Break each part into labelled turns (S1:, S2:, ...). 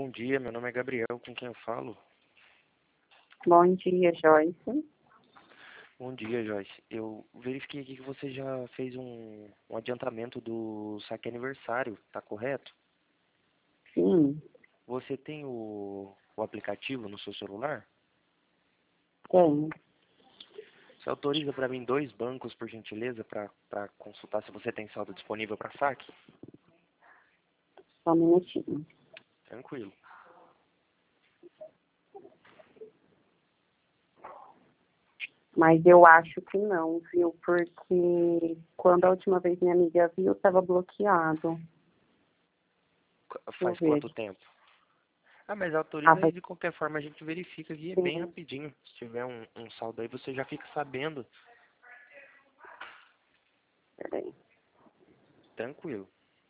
S1: bom dia. Meu nome é Gabriel, com quem eu falo?
S2: Bom dia, Joyce.
S1: Bom dia, Joyce. Eu verifiquei aqui que você já fez um adiantamento do saque aniversário, tá correto?
S2: Sim,
S1: Você tem o aplicativo no seu celular?
S2: tem.
S1: Você autoriza para mim 2 bancos, por gentileza, para consultar se você tem saldo disponível para saque?
S2: Só um minutinho.
S1: Tranquilo.
S2: Mas eu acho que não, viu? Porque quando a última vez minha amiga viu, estava bloqueado.
S1: Faz
S2: Deixa eu
S1: quanto
S2: ver.
S1: tempo? Ah, mas
S2: Ah,
S1: autoriza aí,
S2: vai
S1: de qualquer forma a gente verifica aqui, é bem
S2: sim.
S1: rapidinho. Se tiver um saldo aí, você já fica sabendo.
S2: Peraí.
S1: Tranquilo.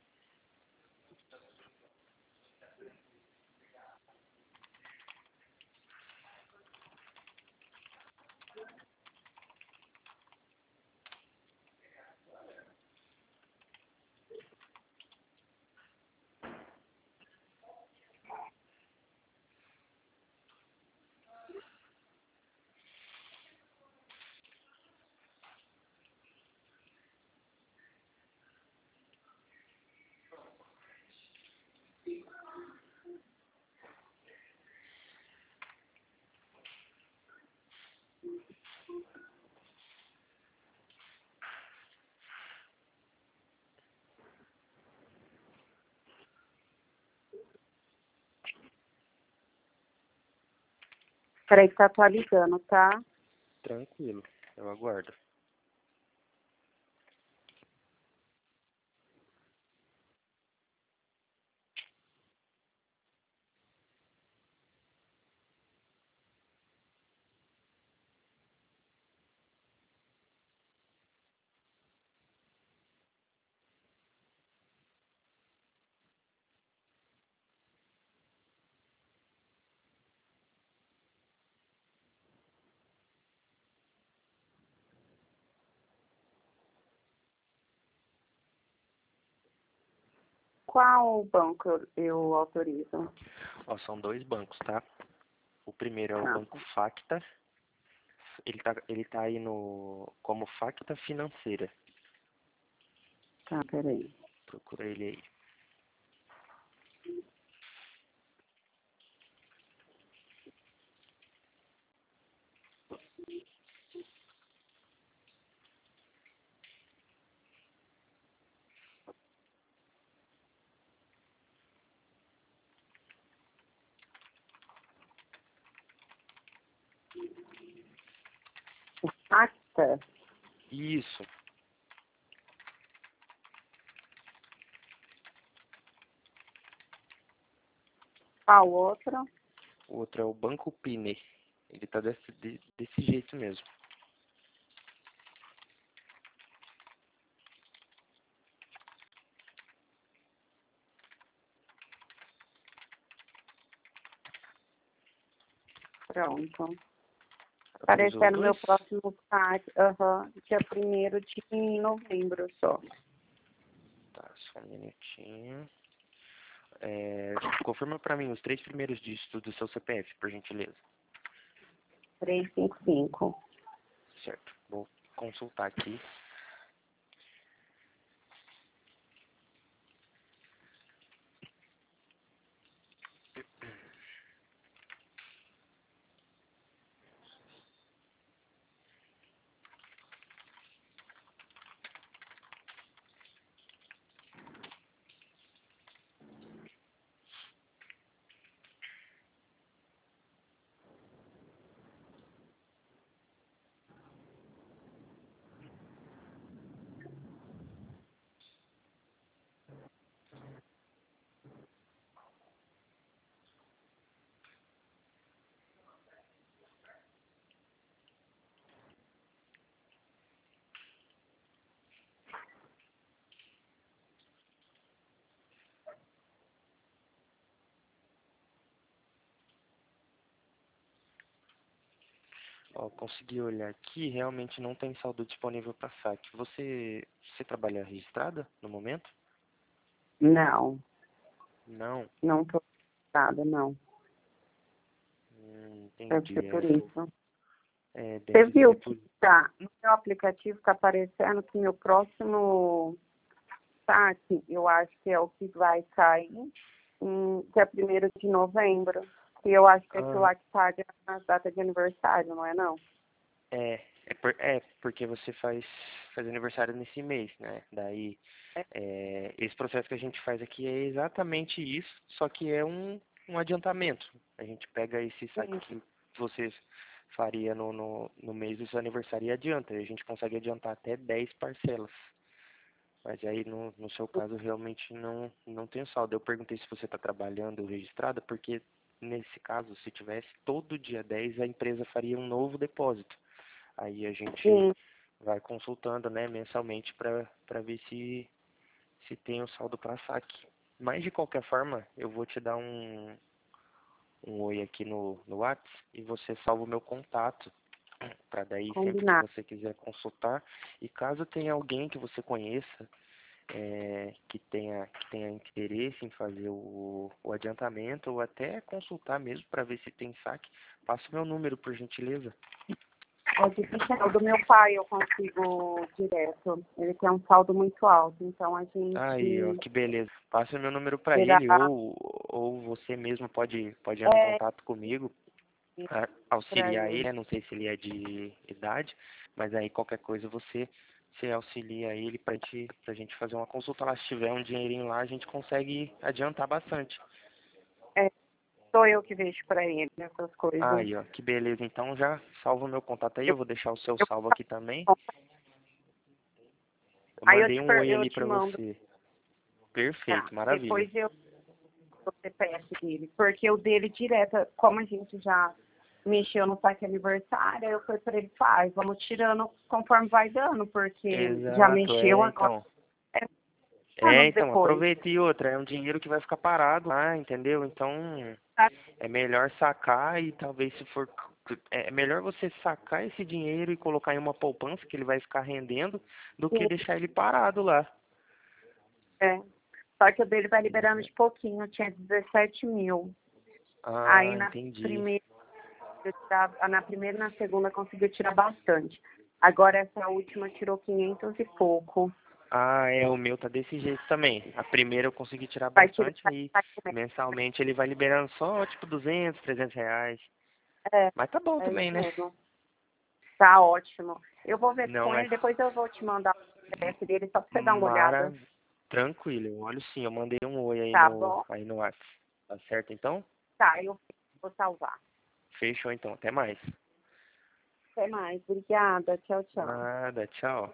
S2: Peraí que tá atualizando, tá?
S1: Tranquilo. Eu aguardo.
S2: Qual banco eu autorizo?
S1: Ó, são 2 bancos, tá? O primeiro é o
S2: Tá,
S1: Banco Facta. Ele tá aí como Facta Financeira.
S2: tá, peraí.
S1: Procura ele aí.
S2: O Acta,
S1: Isso.
S2: qual outro?
S1: O outro é o Banco Pine. Ele tá desse jeito mesmo.
S2: Pronto.
S1: Autorizou os
S2: Aparecendo meu
S1: dois?
S2: próximo saque, dia 1º de novembro só.
S1: Tá, só um minutinho. Confirma pra mim os 3 primeiros dígitos do seu CPF, por gentileza.
S2: 355.
S1: Certo. Vou consultar aqui. Ó, consegui olhar aqui, realmente não tem saldo disponível para saque. Você trabalha registrada no momento?
S2: Não,
S1: Não.
S2: não tô registrada, não. Deve ser
S1: Entendi.
S2: por isso. Você
S1: Deve
S2: viu
S1: ser por...
S2: que tá, no meu aplicativo está aparecendo que meu próximo saque, eu acho que é o que vai cair dia 1º de novembro. E eu acho que é aquilo
S1: Ah,
S2: lá que paga na data de aniversário, não é não?
S1: porque você faz aniversário nesse mês, né? Daí, esse processo que a gente faz aqui é exatamente isso, só que é um adiantamento. A gente pega esse saque que você faria no mês do seu aniversário e adianta. A gente consegue adiantar até 10 parcelas. Mas aí, no seu caso, realmente não tem saldo. Eu perguntei se você está trabalhando registrada, porque nesse caso, se tivesse todo dia 10 a empresa faria um novo depósito. Aí a gente
S2: Sim.
S1: vai consultando, né, mensalmente para ver se tem o saldo para saque. Mas de qualquer forma, eu vou te dar um oi aqui no WhatsApp e você salva o meu contato para daí sempre que
S2: Combinado.
S1: você quiser consultar. E caso tenha alguém que você conheça que tenha interesse em fazer o adiantamento ou até consultar mesmo para ver se tem saque, passa o meu número, por gentileza.
S2: Pode deixar. O do meu pai eu consigo direto. Ele tem um saldo muito alto, então a
S1: Aí, ó,
S2: gente
S1: que beleza. Passa o meu número para
S2: terá.
S1: ele ou você mesmo pode entrar em
S2: É,
S1: contato comigo,
S2: para
S1: auxiliar ele,
S2: ele.
S1: né? Não sei se ele é de idade, mas aí qualquer coisa você auxilia ele pra gente fazer uma consulta lá. Se tiver um dinheirinho lá, a gente consegue adiantar bastante.
S2: É, sou eu que vejo para ele essas coisas.
S1: Aí, ó, que beleza. Então já salva o meu contato aí,
S2: Eu,
S1: eu vou deixar o seu
S2: eu,
S1: salvo aqui também. Eu
S2: aí
S1: mandei um oi
S2: eu
S1: ali
S2: te
S1: pra
S2: mando,
S1: você.
S2: tá?
S1: Perfeito, maravilha.
S2: Depois eu o CPF dele, porque o dele direto, como a gente já mexeu no saque aniversário, eu fui para ele, faz, vamos tirando conforme vai dando, porque já
S1: Exato,
S2: mexeu agora,
S1: então.
S2: é anos
S1: Então,
S2: depois.
S1: aproveita e outra, é um dinheiro que vai ficar parado lá, entendeu? Então,
S2: Tá?
S1: é melhor sacar e talvez se for... É melhor você sacar esse dinheiro e colocar em uma poupança que ele vai ficar rendendo do que deixar ele parado lá.
S2: É. Só que o dele vai liberando de pouquinho, tinha 17 mil. Aí
S1: Ah, entendi.
S2: na primeira e na segunda conseguiu tirar bastante. Agora essa última tirou 500 e pouco.
S1: Ah, o meu tá desse jeito também. A primeira eu consegui tirar
S2: Vai tirar,
S1: bastante, aí mensalmente ele vai liberando só tipo 200, 300 reais.
S2: é,
S1: Mas tá bom
S2: é
S1: também,
S2: isso
S1: né?
S2: mesmo. Tá ótimo. Eu vou ver
S1: Não,
S2: com
S1: mas
S2: ele, depois eu vou te mandar o CPF dele só pra você dar uma
S1: mara...
S2: olhada.
S1: Tranquilo, eu olho sim, eu mandei um oi aí
S2: Tá
S1: no,
S2: bom?
S1: aí no WhatsApp. Tá certo então?
S2: Tá, eu vou salvar.
S1: Fechou então, até mais.
S2: Até mais. Obrigada. Tchau, tchau.
S1: Nada, tchau.